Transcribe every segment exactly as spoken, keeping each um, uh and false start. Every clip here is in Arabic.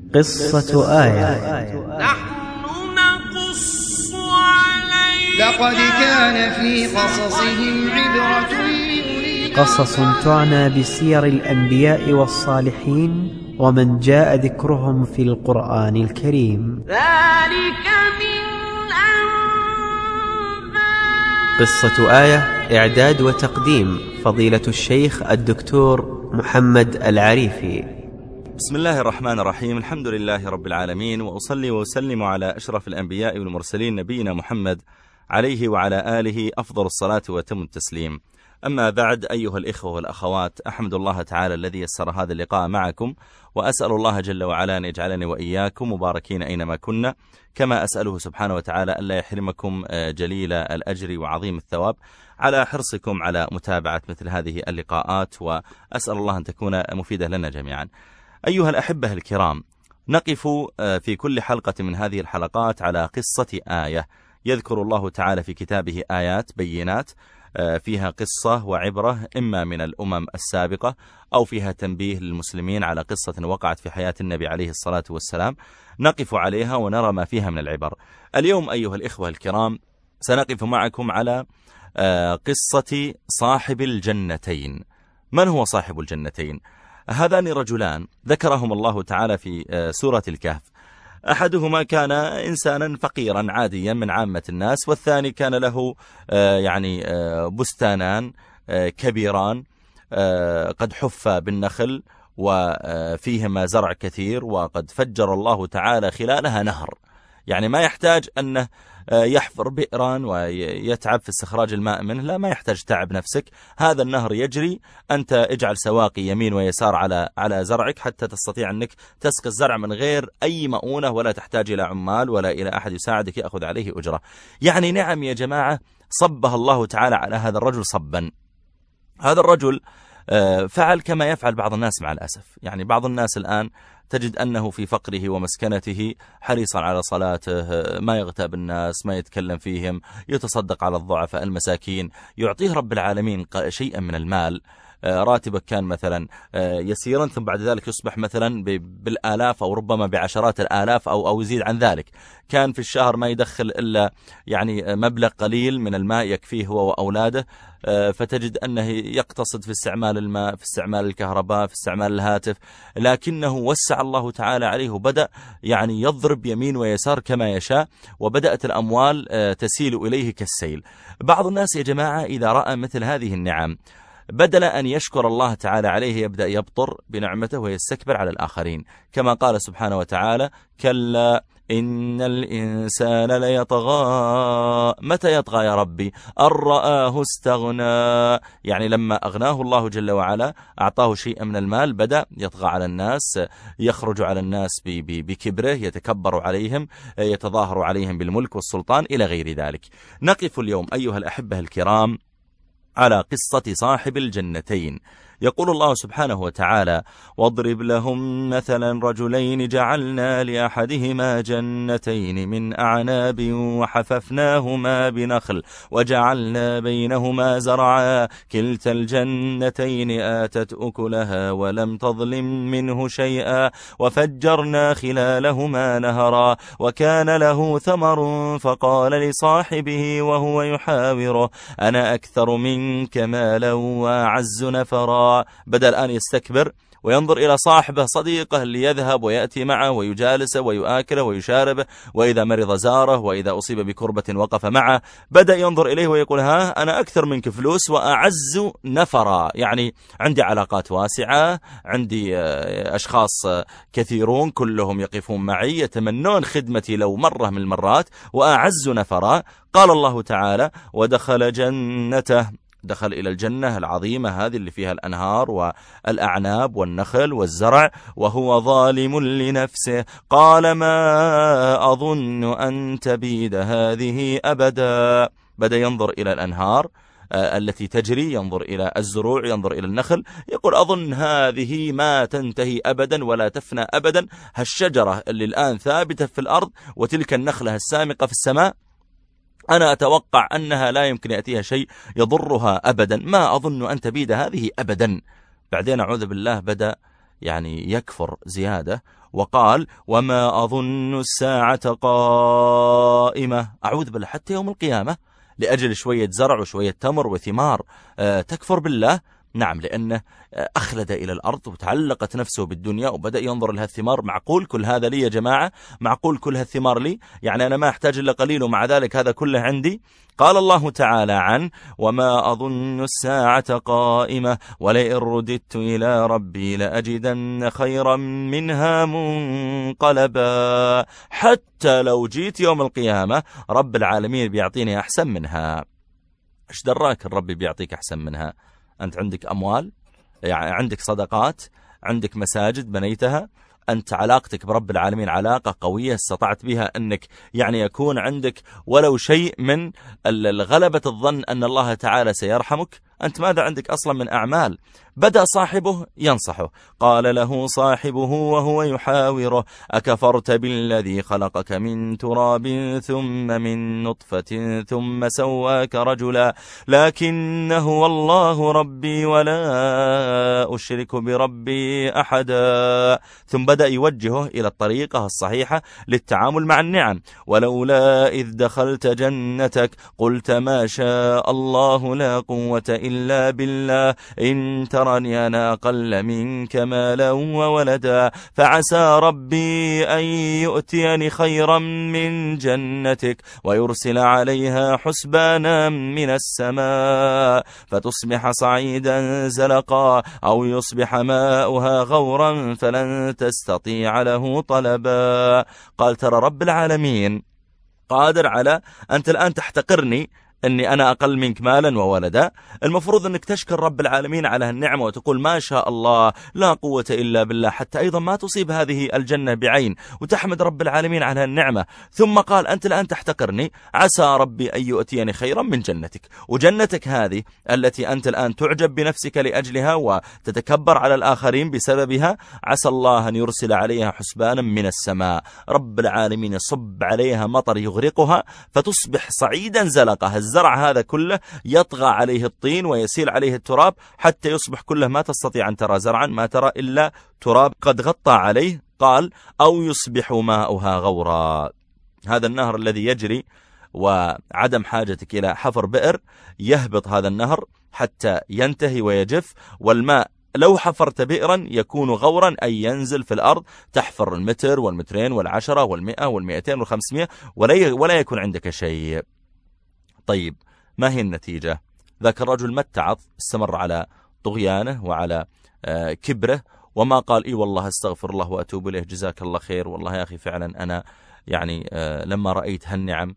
قصة آية. نحن نقص عليك لقد كان في قصصهم عبرة لأولي قصص تعنى بسير الأنبياء والصالحين ومن جاء ذكرهم في القرآن الكريم. ذلك من أنباء. قصة آية إعداد وتقديم فضيلة الشيخ الدكتور محمد العريفي. بسم الله الرحمن الرحيم. الحمد لله رب العالمين، وأصلي وأسلم على أشرف الأنبياء والمرسلين نبينا محمد عليه وعلى آله أفضل الصلاة وتم التسليم. أما بعد، أيها الإخوة والأخوات، أحمد الله تعالى الذي يسر هذا اللقاء معكم، وأسأل الله جل وعلا أن يجعلني وإياكم مباركين أينما كنا، كما أسأله سبحانه وتعالى ألا يحرمكم جليل الأجر وعظيم الثواب على حرصكم على متابعة مثل هذه اللقاءات، وأسأل الله أن تكون مفيدة لنا جميعا. أيها الأحبة الكرام، نقف في كل حلقة من هذه الحلقات على قصة آية يذكر الله تعالى في كتابه آيات بينات فيها قصة وعبرة إما من الأمم السابقة أو فيها تنبيه للمسلمين على قصة وقعت في حياة النبي عليه الصلاة والسلام، نقف عليها ونرى ما فيها من العبر. اليوم أيها الإخوة الكرام سنقف معكم على قصة صاحب الجنتين. من هو صاحب الجنتين؟ هذان رجلان ذكرهم الله تعالى في سورة الكهف. أحدهما كان إنسانا فقيرا عاديا من عامة الناس، والثاني كان له يعني بستانان كبيران قد حف بالنخل وفيهما زرع كثير، وقد فجر الله تعالى خلالها نهر، يعني ما يحتاج أنه يحفر بئرا ويتعب في استخراج الماء منه، لا، ما يحتاج تعب نفسك، هذا النهر يجري، أنت اجعل سواقي يمين ويسار على على زرعك حتى تستطيع أنك تسقي الزرع من غير أي مؤونة، ولا تحتاج إلى عمال ولا إلى أحد يساعدك يأخذ عليه أجرة. يعني نعم يا جماعة صبها الله تعالى على هذا الرجل صبا. هذا الرجل فعل كما يفعل بعض الناس مع الأسف. يعني بعض الناس الآن تجد أنه في فقره ومسكنته حريصا على صلاته، ما يغتاب الناس، ما يتكلم فيهم، يتصدق على الضعفاء المساكين، يعطيه رب العالمين شيئا من المال، راتبك كان مثلا يسيرا ثم بعد ذلك يصبح مثلا بالآلاف أو ربما بعشرات الآلاف أو أو يزيد عن ذلك. كان في الشهر ما يدخل إلا يعني مبلغ قليل من الماء يكفيه هو وأولاده، فتجد أنه يقتصد في استعمال الماء، في استعمال الكهرباء، في استعمال الهاتف، لكنه وسع الله تعالى عليه وبدأ يعني يضرب يمين ويسار كما يشاء، وبدأت الأموال تسيل إليه كالسيل. بعض الناس يا جماعة إذا رأى مثل هذه النعم بدل أن يشكر الله تعالى عليه يبدأ يبطر بنعمته ويستكبر على الآخرين، كما قال سبحانه وتعالى: كلا إن الإنسان ليطغى. متى يطغى يا ربي؟ أن رآه استغنى، يعني لما أغناه الله جل وعلا أعطاه شيئا من المال بدأ يطغى على الناس، يخرج على الناس بكبره، يتكبر عليهم، يتظاهر عليهم بالملك والسلطان إلى غير ذلك. نقف اليوم أيها الأحبة الكرام على قصة صاحب الجنتين. يقول الله سبحانه وتعالى: واضرب لهم مثلا رجلين جعلنا لأحدهما جنتين من أعناب وحففناهما بنخل وجعلنا بينهما زرعا كلتا الجنتين آتت أكلها ولم تظلم منه شيئا وفجرنا خلالهما نهرا وكان له ثمر فقال لصاحبه وهو يحاوره أنا أكثر منك مالا وأعز نفرا. بدأ الآن يستكبر وينظر إلى صاحبه صديقه اللي يذهب ويأتي معه ويجالسه ويؤكله ويشاربه، وإذا مرض زاره، وإذا أصيب بكربة وقف معه. بدأ ينظر إليه ويقول: ها أنا أكثر منك فلوس وأعز نفرا، يعني عندي علاقات واسعة، عندي أشخاص كثيرون كلهم يقفون معي يتمنون خدمتي لو مرة من المرات، وأعز نفرا. قال الله تعالى: ودخل جنته، دخل إلى الجنة العظيمة هذه اللي فيها الأنهار والأعناب والنخل والزرع، وهو ظالم لنفسه، قال ما أظن أن تبيد هذه أبدا. بدأ ينظر إلى الأنهار التي تجري، ينظر إلى الزروع، ينظر إلى النخل، يقول أظن هذه ما تنتهي أبدا ولا تفنى أبدا، هالشجرة اللي الآن ثابتة في الأرض وتلك النخلة السامقة في السماء أنا أتوقع أنها لا يمكن يأتيها شيء يضرها أبدا، ما أظن أن تبيد هذه أبدا. بعدين أعوذ بالله بدأ يعني يكفر زيادة وقال وما أظن الساعة قائمة، أعوذ بالله، حتى يوم القيامة لأجل شوية زرع وشوية تمر وثمار تكفر بالله؟ نعم، لأنه أخلد إلى الأرض وتعلقت نفسه بالدنيا وبدأ ينظر لها الثمار. معقول كل هذا لي يا جماعة؟ معقول كل هالثمار لي؟ يعني أنا ما أحتاج إلا قليل ومع ذلك هذا كله عندي؟ قال الله تعالى عن وما أظن الساعة قائمة ولئن رددت إلى ربي لأجدن خيرا منها منقلبا. حتى لو جيت يوم القيامة رب العالمين بيعطيني أحسن منها. إيش دراك الرب بيعطيك أحسن منها؟ أنت عندك أموال، يعني عندك صدقات، عندك مساجد بنيتها، أنت علاقتك برب العالمين علاقة قوية استطعت بها أنك يعني يكون عندك ولو شيء من الغلبة الظن أن الله تعالى سيرحمك. أنت ماذا عندك أصلا من أعمال؟ بدأ صاحبه ينصحه، قال له صاحبه وهو يحاوره أكفرت بالذي خلقك من تراب ثم من نطفة ثم سواك رجلا لكن هو الله ربي ولا أشرك بربي أحدا. ثم بدأ يوجهه إلى الطريقة الصحيحة للتعامل مع النعم. ولولا إذ دخلت جنتك قلت ما شاء الله لا قوة إلا بالله إن ترني أنا أقل منك مالا وولدا فعسى ربي أن يؤتيني خيرا من جنتك ويرسل عليها حسبانا من السماء فتصبح صعيدا زلقا أو يصبح ماؤها غورا فلن تستطيع له طلبا. قال ترى رب العالمين قادر على أنت الآن تحتقرني أني أنا أقل منك مالا وولدا، المفروض أنك تشكر رب العالمين على النعمة وتقول ما شاء الله لا قوة إلا بالله، حتى أيضا ما تصيب هذه الجنة بعين، وتحمد رب العالمين على النعمة. ثم قال أنت الآن تحتقرني، عسى ربي أن يؤتيني خيرا من جنتك. وجنتك هذه التي أنت الآن تعجب بنفسك لأجلها وتتكبر على الآخرين بسببها، عسى الله أن يرسل عليها حسبانا من السماء، رب العالمين يصب عليها مطر يغرقها فتصبح صعيدا زلقها. الزرع هذا كله يطغى عليه الطين ويسيل عليه التراب حتى يصبح كله ما تستطيع أن ترى زرعا، ما ترى إلا تراب قد غطى عليه. قال أو يصبح ماؤها غورا، هذا النهر الذي يجري وعدم حاجتك إلى حفر بئر يهبط هذا النهر حتى ينتهي ويجف، والماء لو حفرت بئرا يكون غورا أي ينزل في الأرض، تحفر المتر والمترين والعشرة والمئة والمئتين والخمسمائة ولا يكون عندك شيء. طيب ما هي النتيجة؟ ذاك الرجل ما اتعظ، استمر على طغيانه وعلى كبره وما قال إي والله استغفر الله وأتوب إليه جزاك الله خير، والله يا أخي فعلا أنا يعني لما رأيت هالنعم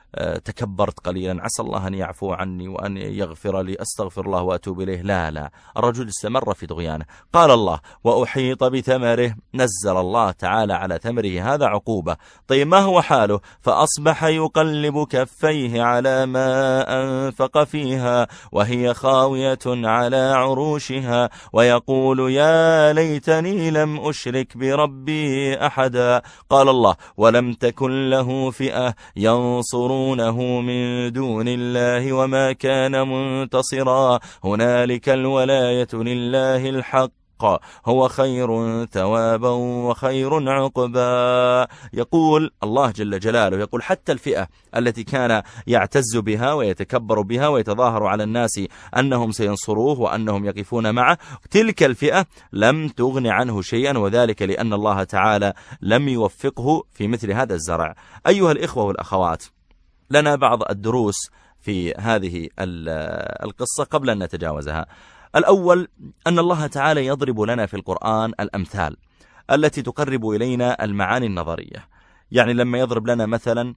تكبرت قليلا، عسى الله أن يعفو عني وأن يغفر لي، أستغفر الله وأتوب إليه. لا لا، الرجل استمر في طغيانه. قال الله وأحيط بثمره، نزل الله تعالى على ثمره هذا عقوبة. طيب ما هو حاله؟ فأصبح يقلب كفيه على ما أنفق فيها وهي خاوية على عروشها ويقول يا ليتني لم أشرك بربي أحدا. قال الله ولم تكن له فئة ينصرون من دون الله وما كان منتصرا هنالك الولاية لله الحق هو خير ثوابا وخير عقبا. يقول الله جل جلاله، يقول حتى الفئة التي كان يعتز بها ويتكبر بها ويتظاهر على الناس أنهم سينصروه وأنهم يقفون معه، تلك الفئة لم تغن عنه شيئا، وذلك لأن الله تعالى لم يوفقه في مثل هذا الزرع. أيها الإخوة والأخوات، لنا بعض الدروس في هذه القصة قبل أن نتجاوزها. الأول أن الله تعالى يضرب لنا في القرآن الأمثال التي تقرب إلينا المعاني النظرية. يعني لما يضرب لنا مثلا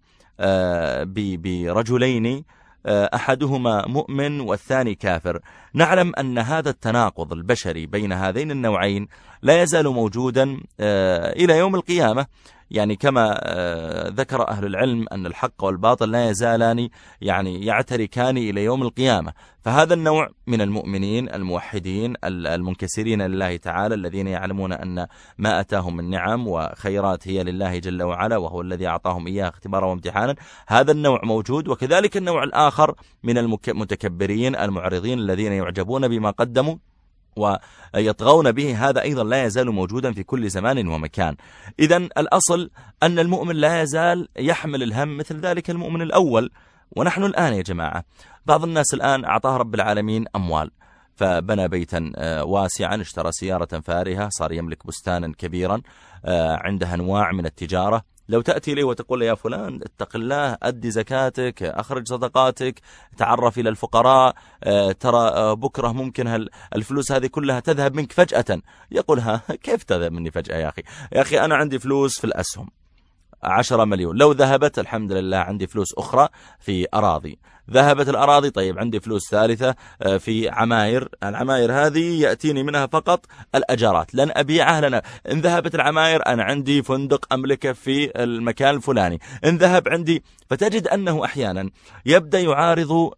برجلين أحدهما مؤمن والثاني كافر، نعلم أن هذا التناقض البشري بين هذين النوعين لا يزال موجودا إلى يوم القيامة. يعني كما ذكر أهل العلم أن الحق والباطل لا يزالان يعني يعتركان إلى يوم القيامة. فهذا النوع من المؤمنين الموحدين المنكسرين لله تعالى الذين يعلمون أن ما أتاهم من نعم وخيرات هي لله جل وعلا وهو الذي أعطاهم إياها اختبارا وامتحانا، هذا النوع موجود. وكذلك النوع الآخر من المتكبرين المعرضين الذين يعجبون بما قدموا ويطغون به هذا أيضا لا يزال موجودا في كل زمان ومكان. إذن الأصل أن المؤمن لا يزال يحمل الهم مثل ذلك المؤمن الأول. ونحن الآن يا جماعة بعض الناس الآن أعطاه رب العالمين أموال، فبنى بيتا واسعا، اشترى سيارة فارهة، صار يملك بستانا كبيرا، عنده أنواع من التجارة. لو تأتي لي وتقول لي يا فلان اتق الله، أدي زكاتك، أخرج صدقاتك، تعرف إلى الفقراء، ترى بكرة ممكن الفلوس هذه كلها تذهب منك فجأة، يقولها كيف تذهب مني فجأة يا أخي؟ يا أخي أنا عندي فلوس في الأسهم عشرة مليون، لو ذهبت الحمد لله عندي فلوس أخرى في أراضي، ذهبت الأراضي طيب عندي فلوس ثالثة في عماير، العماير هذه يأتيني منها فقط الأجارات، لن أبيعها لنا. إن ذهبت العماير أنا عندي فندق أملكه في المكان الفلاني، إن ذهب عندي. فتجد أنه أحيانا يبدأ يعارض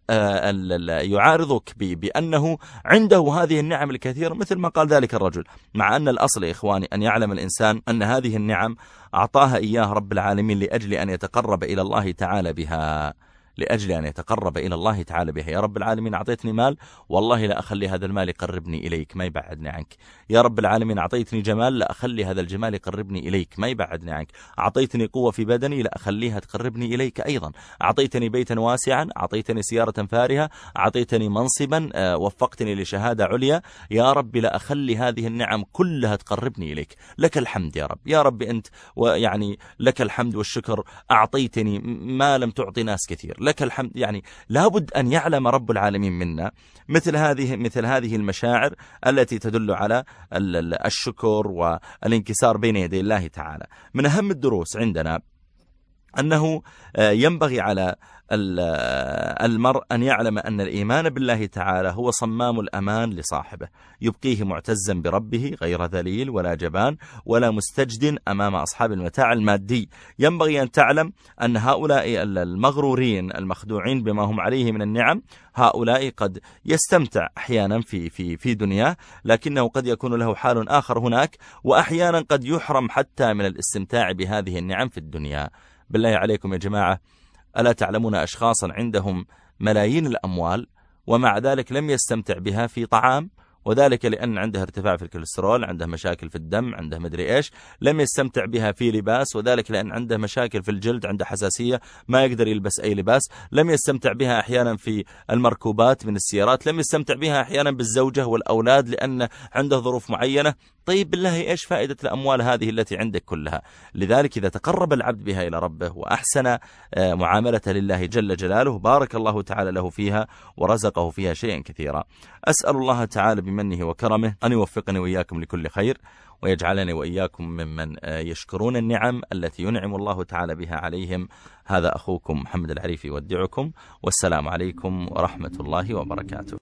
يعارضك بأنه عنده هذه النعم الكثيرة، مثل ما قال ذلك الرجل، مع أن الأصل يا إخواني أن يعلم الإنسان أن هذه النعم أعطاها إياه رب العالمين لأجل أن يتقرب إلى الله تعالى بها، لأجل أن يتقرب إلى الله تعالى بها. يا رب العالمين أعطيتني مال، والله لا أخلي هذا المال يقربني إليك، ما يبعدني عنك. يا رب العالمين أعطيتني جمال، لا أخلي هذا الجمال يقربني إليك، ما يبعدني عنك. أعطيتني قوة في بدني، لا أخليها تقربني إليك أيضا. أعطيتني بيتا واسعا، أعطيتني سيارة فارهة، أعطيتني منصبا، آه وفقتني لشهادة عليا، يا رب لا أخلي هذه النعم كلها تقربني إليك. لك الحمد يا رب، يا رب أنت ويعني لك الحمد والشكر، أعطيتني ما لم تعطي ناس كثير، لك الحمد. يعني لابد أن يعلم رب العالمين منا مثل هذه مثل هذه المشاعر التي تدل على الشكر والانكسار بين يدي الله تعالى. من أهم الدروس عندنا أنه ينبغي على المرء أن يعلم أن الإيمان بالله تعالى هو صمام الأمان لصاحبه، يبقيه معتزا بربه غير ذليل ولا جبان ولا مستجد أمام أصحاب المتاع المادي. ينبغي أن تعلم أن هؤلاء المغرورين المخدوعين بما هم عليه من النعم، هؤلاء قد يستمتع أحيانا في في في دنياه، لكنه قد يكون له حال آخر هناك، وأحيانا قد يحرم حتى من الاستمتاع بهذه النعم في الدنيا. بالله عليكم يا جماعة، ألا تعلمون أشخاصا عندهم ملايين الأموال ومع ذلك لم يستمتع بها في طعام، وذلك لأن عنده ارتفاع في الكوليسترول، عنده مشاكل في الدم، عنده مدري إيش. لم يستمتع بها في لباس، وذلك لأن عنده مشاكل في الجلد، عنده حساسية ما يقدر يلبس أي لباس. لم يستمتع بها أحيانا في المركوبات من السيارات، لم يستمتع بها أحيانا بالزوجة والأولاد لأن عنده ظروف معينة. طيب بالله إيش فائدة الأموال هذه التي عندك كلها؟ لذلك إذا تقرب العبد بها إلى ربه وأحسن معاملته لله جل جلاله، بارك الله تعالى له فيها ورزقه فيها شيئا كثيرا. أسأل الله تعالى بمنه وكرمه أن يوفقني وإياكم لكل خير، ويجعلني وإياكم ممن يشكرون النعم التي ينعم الله تعالى بها عليهم. هذا أخوكم محمد العريفي يودعكم، والسلام عليكم ورحمة الله وبركاته.